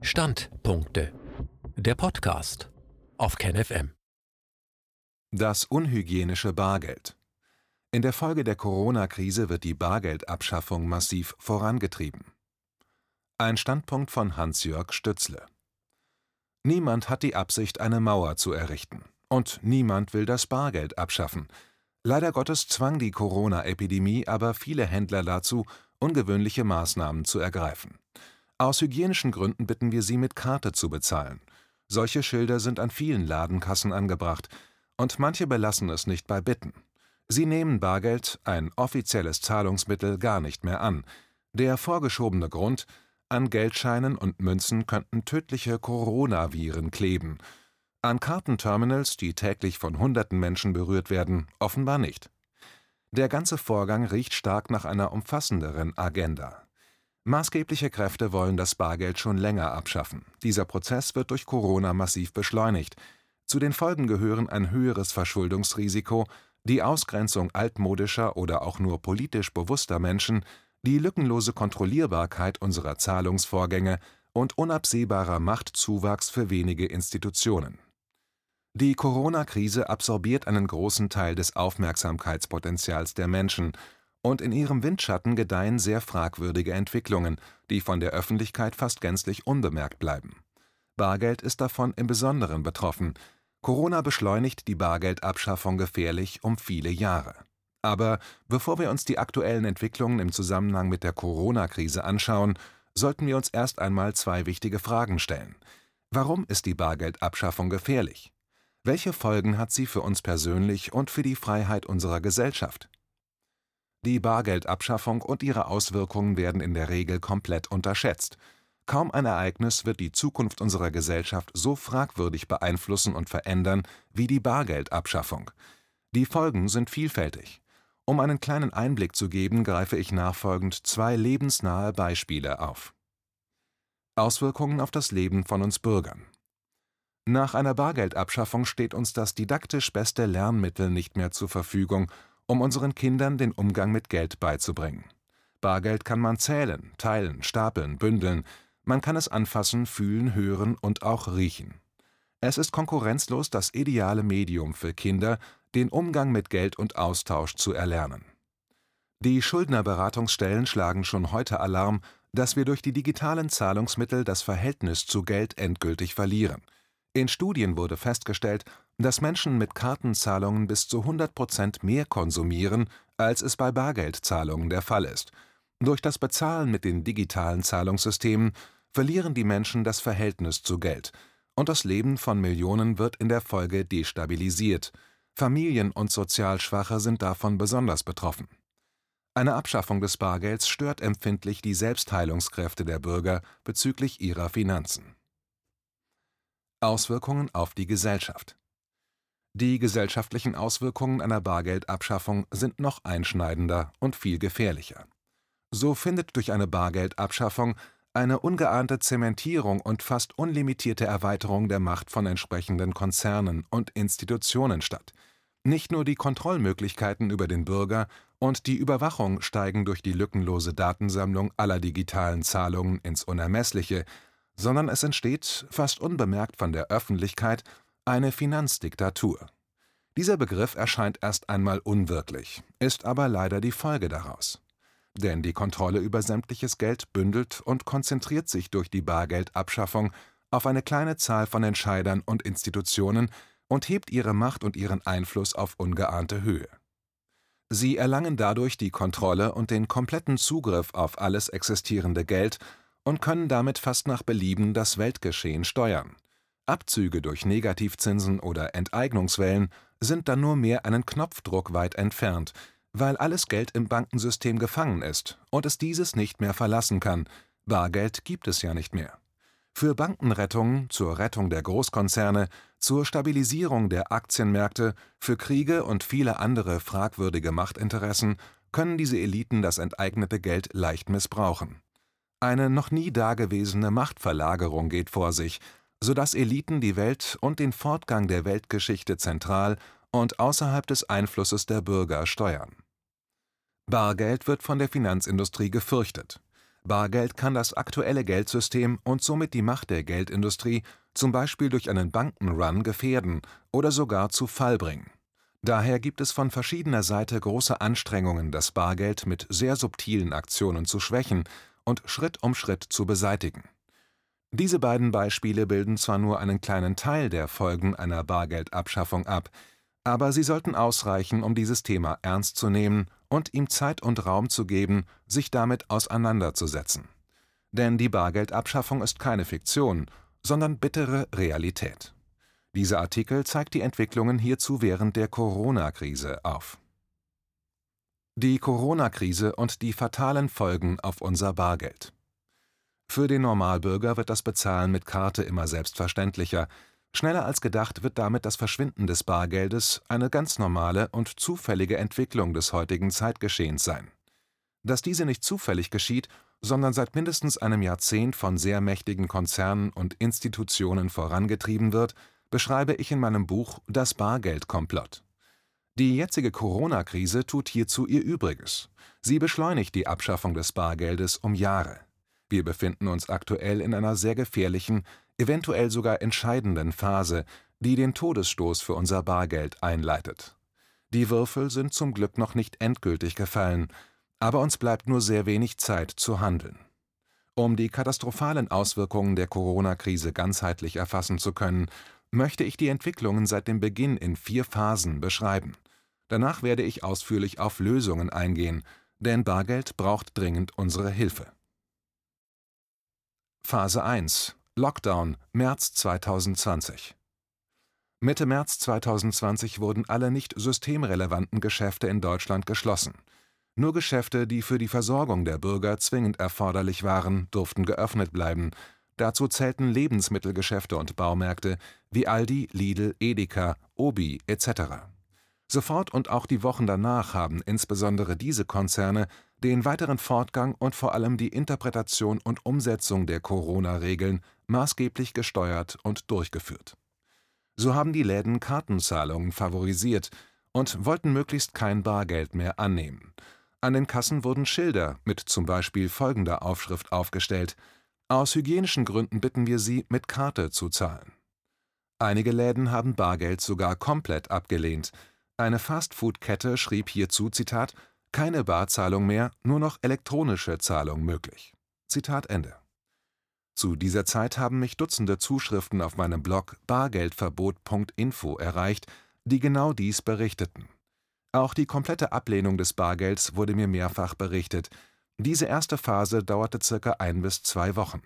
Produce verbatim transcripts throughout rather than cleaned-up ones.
Standpunkte. Der Podcast auf KenFM. Das unhygienische Bargeld. In der Folge der Corona-Krise wird die Bargeldabschaffung massiv vorangetrieben. Ein Standpunkt von Hans-Jörg Stützle. Niemand hat die Absicht, eine Mauer zu errichten. Und niemand will das Bargeld abschaffen. Leider Gottes zwang die Corona-Epidemie aber viele Händler dazu, ungewöhnliche Maßnahmen zu ergreifen. Aus hygienischen Gründen bitten wir sie, mit Karte zu bezahlen. Solche Schilder sind an vielen Ladenkassen angebracht. Und manche belassen es nicht bei Bitten. Sie nehmen Bargeld, ein offizielles Zahlungsmittel, gar nicht mehr an. Der vorgeschobene Grund: An Geldscheinen und Münzen könnten tödliche Coronaviren kleben. An Kartenterminals, die täglich von hunderten Menschen berührt werden, offenbar nicht. Der ganze Vorgang riecht stark nach einer umfassenderen Agenda. Maßgebliche Kräfte wollen das Bargeld schon länger abschaffen. Dieser Prozess wird durch Corona massiv beschleunigt. Zu den Folgen gehören ein höheres Verschuldungsrisiko, die Ausgrenzung altmodischer oder auch nur politisch bewusster Menschen, die lückenlose Kontrollierbarkeit unserer Zahlungsvorgänge und unabsehbarer Machtzuwachs für wenige Institutionen. Die Corona-Krise absorbiert einen großen Teil des Aufmerksamkeitspotenzials der Menschen, und in ihrem Windschatten gedeihen sehr fragwürdige Entwicklungen, die von der Öffentlichkeit fast gänzlich unbemerkt bleiben. Bargeld ist davon im Besonderen betroffen. Corona beschleunigt die Bargeldabschaffung gefährlich um viele Jahre. Aber bevor wir uns die aktuellen Entwicklungen im Zusammenhang mit der Corona-Krise anschauen, sollten wir uns erst einmal zwei wichtige Fragen stellen. Warum ist die Bargeldabschaffung gefährlich? Welche Folgen hat sie für uns persönlich und für die Freiheit unserer Gesellschaft? Die Bargeldabschaffung und ihre Auswirkungen werden in der Regel komplett unterschätzt. Kaum ein Ereignis wird die Zukunft unserer Gesellschaft so fragwürdig beeinflussen und verändern wie die Bargeldabschaffung. Die Folgen sind vielfältig. Um einen kleinen Einblick zu geben, greife ich nachfolgend zwei lebensnahe Beispiele auf. Auswirkungen auf das Leben von uns Bürgern. Nach einer Bargeldabschaffung steht uns das didaktisch beste Lernmittel nicht mehr zur Verfügung, um unseren Kindern den Umgang mit Geld beizubringen. Bargeld kann man zählen, teilen, stapeln, bündeln. Man kann es anfassen, fühlen, hören und auch riechen. Es ist konkurrenzlos das ideale Medium für Kinder, den Umgang mit Geld und Austausch zu erlernen. Die Schuldnerberatungsstellen schlagen schon heute Alarm, dass wir durch die digitalen Zahlungsmittel das Verhältnis zu Geld endgültig verlieren. In Studien wurde festgestellt, dass Menschen mit Kartenzahlungen bis zu hundert Prozent mehr konsumieren, als es bei Bargeldzahlungen der Fall ist. Durch das Bezahlen mit den digitalen Zahlungssystemen verlieren die Menschen das Verhältnis zu Geld, und das Leben von Millionen wird in der Folge destabilisiert. Familien und sozial Schwache sind davon besonders betroffen. Eine Abschaffung des Bargelds stört empfindlich die Selbstheilungskräfte der Bürger bezüglich ihrer Finanzen. Auswirkungen auf die Gesellschaft. Die gesellschaftlichen Auswirkungen einer Bargeldabschaffung sind noch einschneidender und viel gefährlicher. So findet durch eine Bargeldabschaffung eine ungeahnte Zementierung und fast unlimitierte Erweiterung der Macht von entsprechenden Konzernen und Institutionen statt. Nicht nur die Kontrollmöglichkeiten über den Bürger und die Überwachung steigen durch die lückenlose Datensammlung aller digitalen Zahlungen ins Unermessliche, sondern es entsteht, fast unbemerkt von der Öffentlichkeit, eine Finanzdiktatur. Dieser Begriff erscheint erst einmal unwirklich, ist aber leider die Folge daraus. Denn die Kontrolle über sämtliches Geld bündelt und konzentriert sich durch die Bargeldabschaffung auf eine kleine Zahl von Entscheidern und Institutionen und hebt ihre Macht und ihren Einfluss auf ungeahnte Höhe. Sie erlangen dadurch die Kontrolle und den kompletten Zugriff auf alles existierende Geld und können damit fast nach Belieben das Weltgeschehen steuern. Abzüge durch Negativzinsen oder Enteignungswellen sind dann nur mehr einen Knopfdruck weit entfernt, weil alles Geld im Bankensystem gefangen ist und es dieses nicht mehr verlassen kann. Bargeld gibt es ja nicht mehr. Für Bankenrettung, zur Rettung der Großkonzerne, zur Stabilisierung der Aktienmärkte, für Kriege und viele andere fragwürdige Machtinteressen können diese Eliten das enteignete Geld leicht missbrauchen. Eine noch nie dagewesene Machtverlagerung geht vor sich, sodass Eliten die Welt und den Fortgang der Weltgeschichte zentral und außerhalb des Einflusses der Bürger steuern. Bargeld wird von der Finanzindustrie gefürchtet. Bargeld kann das aktuelle Geldsystem und somit die Macht der Geldindustrie zum Beispiel durch einen Bankenrun gefährden oder sogar zu Fall bringen. Daher gibt es von verschiedener Seite große Anstrengungen, das Bargeld mit sehr subtilen Aktionen zu schwächen und Schritt um Schritt zu beseitigen. Diese beiden Beispiele bilden zwar nur einen kleinen Teil der Folgen einer Bargeldabschaffung ab, aber sie sollten ausreichen, um dieses Thema ernst zu nehmen und ihm Zeit und Raum zu geben, sich damit auseinanderzusetzen. Denn die Bargeldabschaffung ist keine Fiktion, sondern bittere Realität. Dieser Artikel zeigt die Entwicklungen hierzu während der Corona-Krise auf. Die Corona-Krise und die fatalen Folgen auf unser Bargeld. Für den Normalbürger wird das Bezahlen mit Karte immer selbstverständlicher. Schneller als gedacht wird damit das Verschwinden des Bargeldes eine ganz normale und zufällige Entwicklung des heutigen Zeitgeschehens sein. Dass diese nicht zufällig geschieht, sondern seit mindestens einem Jahrzehnt von sehr mächtigen Konzernen und Institutionen vorangetrieben wird, beschreibe ich in meinem Buch »Das Bargeldkomplott«. Die jetzige Corona-Krise tut hierzu ihr Übriges. Sie beschleunigt die Abschaffung des Bargeldes um Jahre. Wir befinden uns aktuell in einer sehr gefährlichen, eventuell sogar entscheidenden Phase, die den Todesstoß für unser Bargeld einleitet. Die Würfel sind zum Glück noch nicht endgültig gefallen, aber uns bleibt nur sehr wenig Zeit zu handeln. Um die katastrophalen Auswirkungen der Corona-Krise ganzheitlich erfassen zu können, möchte ich die Entwicklungen seit dem Beginn in vier Phasen beschreiben. Danach werde ich ausführlich auf Lösungen eingehen, denn Bargeld braucht dringend unsere Hilfe. Phase eins – Lockdown, März zweitausendzwanzig. Mitte März zweitausendzwanzig wurden alle nicht systemrelevanten Geschäfte in Deutschland geschlossen. Nur Geschäfte, die für die Versorgung der Bürger zwingend erforderlich waren, durften geöffnet bleiben. Dazu zählten Lebensmittelgeschäfte und Baumärkte wie Aldi, Lidl, Edeka, Obi et cetera. Sofort und auch die Wochen danach haben insbesondere diese Konzerne den weiteren Fortgang und vor allem die Interpretation und Umsetzung der Corona-Regeln maßgeblich gesteuert und durchgeführt. So haben die Läden Kartenzahlungen favorisiert und wollten möglichst kein Bargeld mehr annehmen. An den Kassen wurden Schilder mit zum Beispiel folgender Aufschrift aufgestellt: Aus hygienischen Gründen bitten wir Sie, mit Karte zu zahlen. Einige Läden haben Bargeld sogar komplett abgelehnt. Eine Fastfood-Kette schrieb hierzu, Zitat, keine Barzahlung mehr, nur noch elektronische Zahlung möglich. Zitat Ende. Zu dieser Zeit haben mich Dutzende Zuschriften auf meinem Blog bargeldverbot punkt info erreicht, die genau dies berichteten. Auch die komplette Ablehnung des Bargelds wurde mir mehrfach berichtet. Diese erste Phase dauerte circa ein bis zwei Wochen.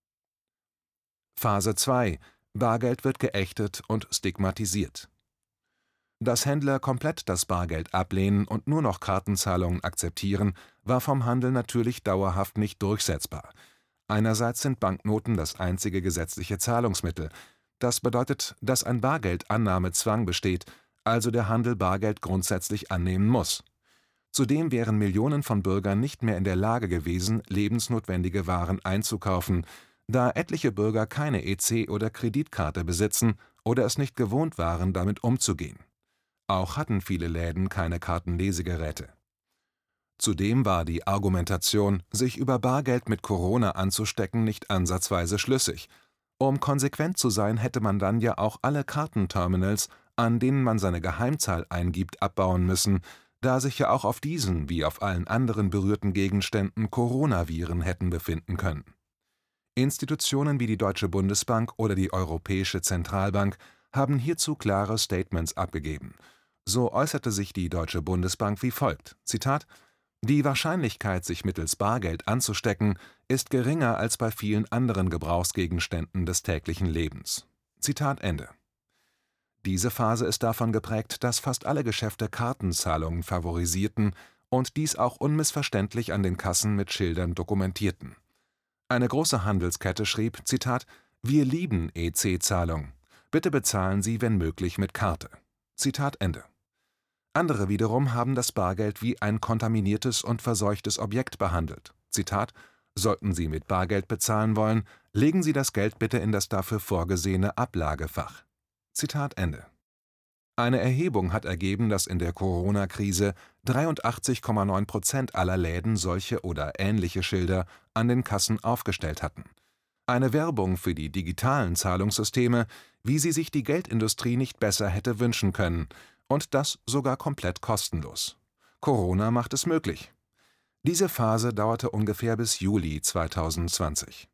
Phase zwei – Bargeld wird geächtet und stigmatisiert. Dass Händler komplett das Bargeld ablehnen und nur noch Kartenzahlungen akzeptieren, war vom Handel natürlich dauerhaft nicht durchsetzbar. Einerseits sind Banknoten das einzige gesetzliche Zahlungsmittel. Das bedeutet, dass ein Bargeldannahmezwang besteht, also der Handel Bargeld grundsätzlich annehmen muss. Zudem wären Millionen von Bürgern nicht mehr in der Lage gewesen, lebensnotwendige Waren einzukaufen, da etliche Bürger keine E C- oder Kreditkarte besitzen oder es nicht gewohnt waren, damit umzugehen. Auch hatten viele Läden keine Kartenlesegeräte. Zudem war die Argumentation, sich über Bargeld mit Corona anzustecken, nicht ansatzweise schlüssig. Um konsequent zu sein, hätte man dann ja auch alle Kartenterminals, an denen man seine Geheimzahl eingibt, abbauen müssen, da sich ja auch auf diesen wie auf allen anderen berührten Gegenständen Coronaviren hätten befinden können. Institutionen wie die Deutsche Bundesbank oder die Europäische Zentralbank haben hierzu klare Statements abgegeben. So äußerte sich die Deutsche Bundesbank wie folgt, Zitat, die Wahrscheinlichkeit, sich mittels Bargeld anzustecken, ist geringer als bei vielen anderen Gebrauchsgegenständen des täglichen Lebens. Zitat Ende. Diese Phase ist davon geprägt, dass fast alle Geschäfte Kartenzahlungen favorisierten und dies auch unmissverständlich an den Kassen mit Schildern dokumentierten. Eine große Handelskette schrieb, Zitat, wir lieben E C-Zahlung. Bitte bezahlen Sie, wenn möglich, mit Karte. Zitat Ende. Andere wiederum haben das Bargeld wie ein kontaminiertes und verseuchtes Objekt behandelt. Zitat, sollten Sie mit Bargeld bezahlen wollen, legen Sie das Geld bitte in das dafür vorgesehene Ablagefach. Zitat Ende. Eine Erhebung hat ergeben, dass in der Corona-Krise dreiundachtzig Komma neun Prozent aller Läden solche oder ähnliche Schilder an den Kassen aufgestellt hatten. Eine Werbung für die digitalen Zahlungssysteme, wie sie sich die Geldindustrie nicht besser hätte wünschen können, und das sogar komplett kostenlos. Corona macht es möglich. Diese Phase dauerte ungefähr bis Juli zweitausendzwanzig.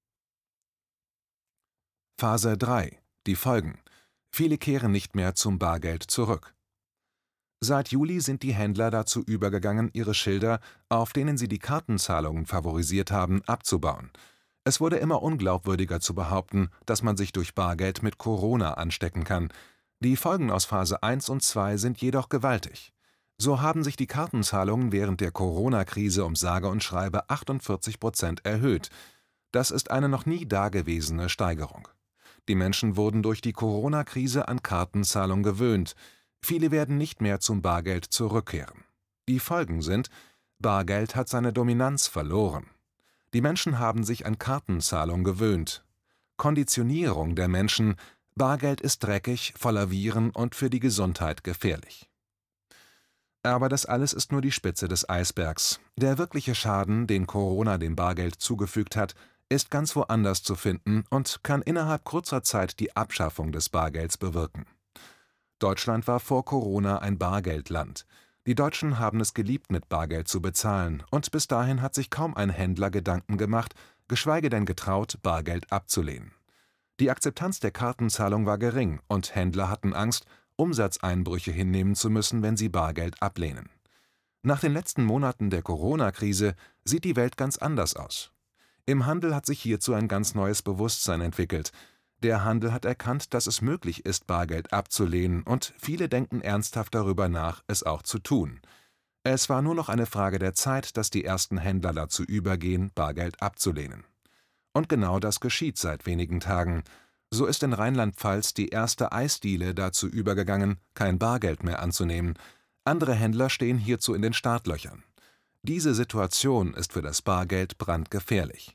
Phase drei. Die Folgen. Viele kehren nicht mehr zum Bargeld zurück. Seit Juli sind die Händler dazu übergegangen, ihre Schilder, auf denen sie die Kartenzahlungen favorisiert haben, abzubauen. Es wurde immer unglaubwürdiger zu behaupten, dass man sich durch Bargeld mit Corona anstecken kann. Die Folgen aus Phase eins und zwei sind jedoch gewaltig. So haben sich die Kartenzahlungen während der Corona-Krise um sage und schreibe achtundvierzig Prozent erhöht. Das ist eine noch nie dagewesene Steigerung. Die Menschen wurden durch die Corona-Krise an Kartenzahlung gewöhnt. Viele werden nicht mehr zum Bargeld zurückkehren. Die Folgen sind: Bargeld hat seine Dominanz verloren. Die Menschen haben sich an Kartenzahlung gewöhnt. Konditionierung der Menschen: Bargeld ist dreckig, voller Viren und für die Gesundheit gefährlich. Aber das alles ist nur die Spitze des Eisbergs. Der wirkliche Schaden, den Corona dem Bargeld zugefügt hat, ist ganz woanders zu finden und kann innerhalb kurzer Zeit die Abschaffung des Bargelds bewirken. Deutschland war vor Corona ein Bargeldland. Die Deutschen haben es geliebt, mit Bargeld zu bezahlen, und bis dahin hat sich kaum ein Händler Gedanken gemacht, geschweige denn getraut, Bargeld abzulehnen. Die Akzeptanz der Kartenzahlung war gering und Händler hatten Angst, Umsatzeinbrüche hinnehmen zu müssen, wenn sie Bargeld ablehnen. Nach den letzten Monaten der Corona-Krise sieht die Welt ganz anders aus. Im Handel hat sich hierzu ein ganz neues Bewusstsein entwickelt. Der Handel hat erkannt, dass es möglich ist, Bargeld abzulehnen, und viele denken ernsthaft darüber nach, es auch zu tun. Es war nur noch eine Frage der Zeit, dass die ersten Händler dazu übergehen, Bargeld abzulehnen. Und genau das geschieht seit wenigen Tagen. So ist in Rheinland-Pfalz die erste Eisdiele dazu übergegangen, kein Bargeld mehr anzunehmen. Andere Händler stehen hierzu in den Startlöchern. Diese Situation ist für das Bargeld brandgefährlich.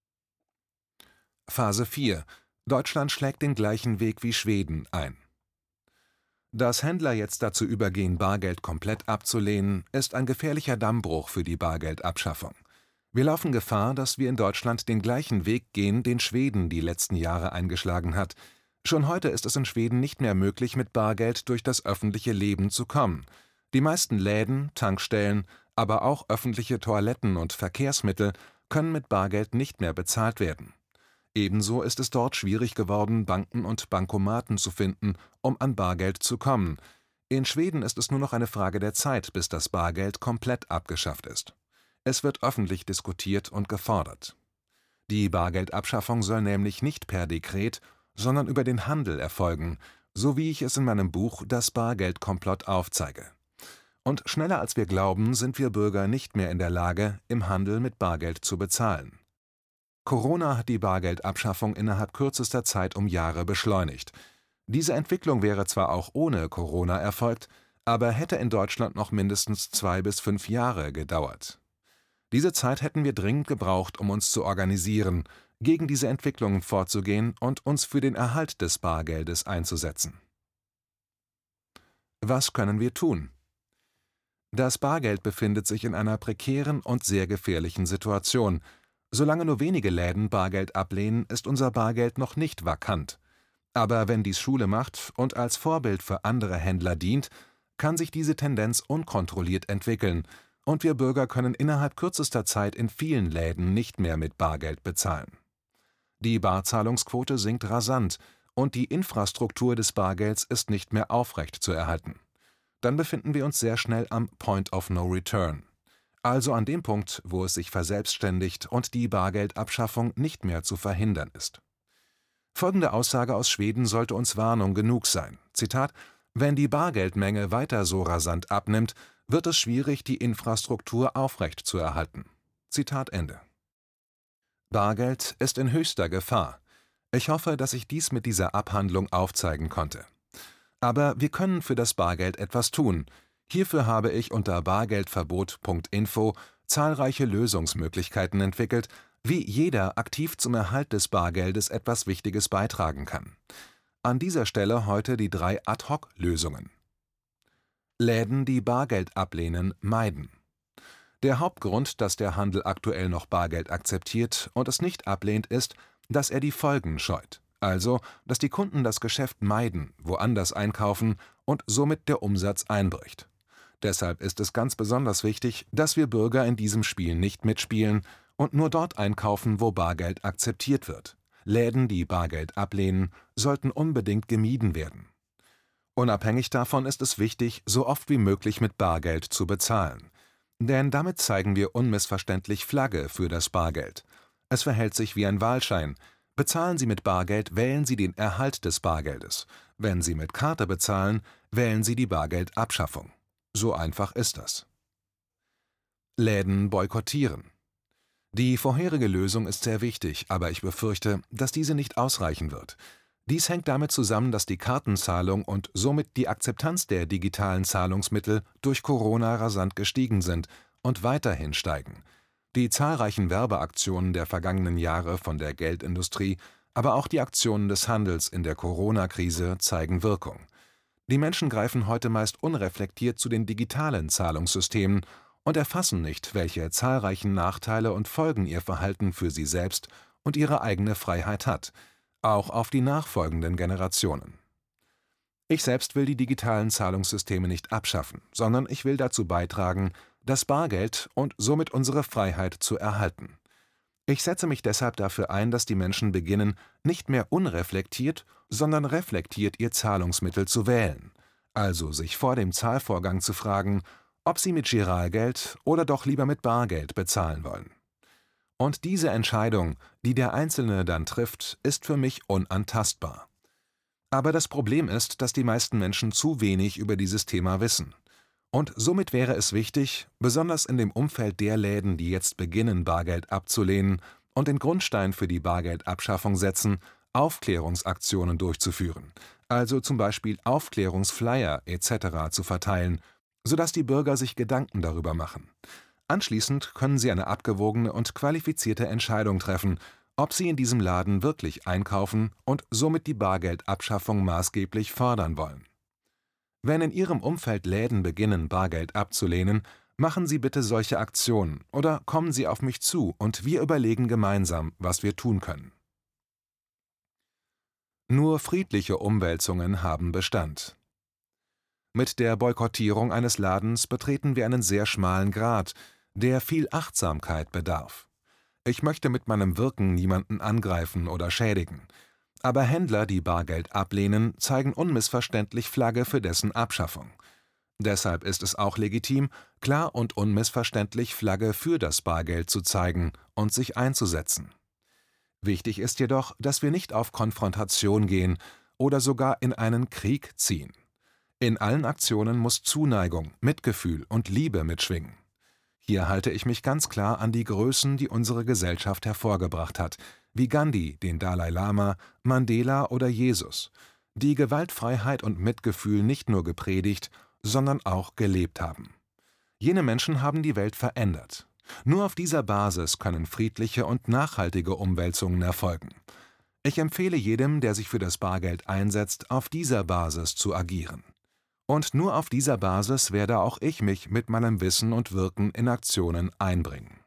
Phase vier. Deutschland schlägt den gleichen Weg wie Schweden ein. Dass Händler jetzt dazu übergehen, Bargeld komplett abzulehnen, ist ein gefährlicher Dammbruch für die Bargeldabschaffung. Wir laufen Gefahr, dass wir in Deutschland den gleichen Weg gehen, den Schweden die letzten Jahre eingeschlagen hat. Schon heute ist es in Schweden nicht mehr möglich, mit Bargeld durch das öffentliche Leben zu kommen. Die meisten Läden, Tankstellen, aber auch öffentliche Toiletten und Verkehrsmittel können mit Bargeld nicht mehr bezahlt werden. Ebenso ist es dort schwierig geworden, Banken und Bankomaten zu finden, um an Bargeld zu kommen. In Schweden ist es nur noch eine Frage der Zeit, bis das Bargeld komplett abgeschafft ist. Es wird öffentlich diskutiert und gefordert. Die Bargeldabschaffung soll nämlich nicht per Dekret, sondern über den Handel erfolgen, so wie ich es in meinem Buch »Das Bargeldkomplott« aufzeige. Und schneller als wir glauben, sind wir Bürger nicht mehr in der Lage, im Handel mit Bargeld zu bezahlen. Corona hat die Bargeldabschaffung innerhalb kürzester Zeit um Jahre beschleunigt. Diese Entwicklung wäre zwar auch ohne Corona erfolgt, aber hätte in Deutschland noch mindestens zwei bis fünf Jahre gedauert. Diese Zeit hätten wir dringend gebraucht, um uns zu organisieren, gegen diese Entwicklungen vorzugehen und uns für den Erhalt des Bargeldes einzusetzen. Was können wir tun? Das Bargeld befindet sich in einer prekären und sehr gefährlichen Situation. Solange nur wenige Läden Bargeld ablehnen, ist unser Bargeld noch nicht vakant. Aber wenn dies Schule macht und als Vorbild für andere Händler dient, kann sich diese Tendenz unkontrolliert entwickeln, und wir Bürger können innerhalb kürzester Zeit in vielen Läden nicht mehr mit Bargeld bezahlen. Die Barzahlungsquote sinkt rasant und die Infrastruktur des Bargelds ist nicht mehr aufrecht zu erhalten. Dann befinden wir uns sehr schnell am Point of No Return, also an dem Punkt, wo es sich verselbstständigt und die Bargeldabschaffung nicht mehr zu verhindern ist. Folgende Aussage aus Schweden sollte uns Warnung genug sein. Zitat: Wenn die Bargeldmenge weiter so rasant abnimmt, wird es schwierig, die Infrastruktur aufrecht zu erhalten. Zitat Ende. Bargeld ist in höchster Gefahr. Ich hoffe, dass ich dies mit dieser Abhandlung aufzeigen konnte. Aber wir können für das Bargeld etwas tun. Hierfür habe ich unter bargeldverbot punkt info zahlreiche Lösungsmöglichkeiten entwickelt, wie jeder aktiv zum Erhalt des Bargeldes etwas Wichtiges beitragen kann. An dieser Stelle heute die drei Ad-hoc-Lösungen. Läden, die Bargeld ablehnen, meiden. Der Hauptgrund, dass der Handel aktuell noch Bargeld akzeptiert und es nicht ablehnt, ist, dass er die Folgen scheut. Also, dass die Kunden das Geschäft meiden, woanders einkaufen und somit der Umsatz einbricht. Deshalb ist es ganz besonders wichtig, dass wir Bürger in diesem Spiel nicht mitspielen und nur dort einkaufen, wo Bargeld akzeptiert wird. Läden, die Bargeld ablehnen, sollten unbedingt gemieden werden. Unabhängig davon ist es wichtig, so oft wie möglich mit Bargeld zu bezahlen. Denn damit zeigen wir unmissverständlich Flagge für das Bargeld. Es verhält sich wie ein Wahlschein. Bezahlen Sie mit Bargeld, wählen Sie den Erhalt des Bargeldes. Wenn Sie mit Karte bezahlen, wählen Sie die Bargeldabschaffung. So einfach ist das. Läden boykottieren. Die vorherige Lösung ist sehr wichtig, aber ich befürchte, dass diese nicht ausreichen wird. Dies hängt damit zusammen, dass die Kartenzahlung und somit die Akzeptanz der digitalen Zahlungsmittel durch Corona rasant gestiegen sind und weiterhin steigen. Die zahlreichen Werbeaktionen der vergangenen Jahre von der Geldindustrie, aber auch die Aktionen des Handels in der Corona-Krise zeigen Wirkung. Die Menschen greifen heute meist unreflektiert zu den digitalen Zahlungssystemen und erfassen nicht, welche zahlreichen Nachteile und Folgen ihr Verhalten für sie selbst und ihre eigene Freiheit hat, auch auf die nachfolgenden Generationen. Ich selbst will die digitalen Zahlungssysteme nicht abschaffen, sondern ich will dazu beitragen, das Bargeld und somit unsere Freiheit zu erhalten. Ich setze mich deshalb dafür ein, dass die Menschen beginnen, nicht mehr unreflektiert, sondern reflektiert ihr Zahlungsmittel zu wählen, also sich vor dem Zahlvorgang zu fragen, ob sie mit Giralgeld oder doch lieber mit Bargeld bezahlen wollen. Und diese Entscheidung, die der Einzelne dann trifft, ist für mich unantastbar. Aber das Problem ist, dass die meisten Menschen zu wenig über dieses Thema wissen. Und somit wäre es wichtig, besonders in dem Umfeld der Läden, die jetzt beginnen, Bargeld abzulehnen und den Grundstein für die Bargeldabschaffung setzen, Aufklärungsaktionen durchzuführen, also zum Beispiel Aufklärungsflyer et cetera zu verteilen, sodass die Bürger sich Gedanken darüber machen. Anschließend können sie eine abgewogene und qualifizierte Entscheidung treffen, ob sie in diesem Laden wirklich einkaufen und somit die Bargeldabschaffung maßgeblich fördern wollen. Wenn in Ihrem Umfeld Läden beginnen, Bargeld abzulehnen, machen Sie bitte solche Aktionen oder kommen Sie auf mich zu und wir überlegen gemeinsam, was wir tun können. Nur friedliche Umwälzungen haben Bestand. Mit der Boykottierung eines Ladens betreten wir einen sehr schmalen Grat, der viel Achtsamkeit bedarf. Ich möchte mit meinem Wirken niemanden angreifen oder schädigen. Aber Händler, die Bargeld ablehnen, zeigen unmissverständlich Flagge für dessen Abschaffung. Deshalb ist es auch legitim, klar und unmissverständlich Flagge für das Bargeld zu zeigen und sich einzusetzen. Wichtig ist jedoch, dass wir nicht auf Konfrontation gehen oder sogar in einen Krieg ziehen. In allen Aktionen muss Zuneigung, Mitgefühl und Liebe mitschwingen. Hier halte ich mich ganz klar an die Größen, die unsere Gesellschaft hervorgebracht hat, wie Gandhi, den Dalai Lama, Mandela oder Jesus, die Gewaltfreiheit und Mitgefühl nicht nur gepredigt, sondern auch gelebt haben. Jene Menschen haben die Welt verändert. Nur auf dieser Basis können friedliche und nachhaltige Umwälzungen erfolgen. Ich empfehle jedem, der sich für das Bargeld einsetzt, auf dieser Basis zu agieren. Und nur auf dieser Basis werde auch ich mich mit meinem Wissen und Wirken in Aktionen einbringen.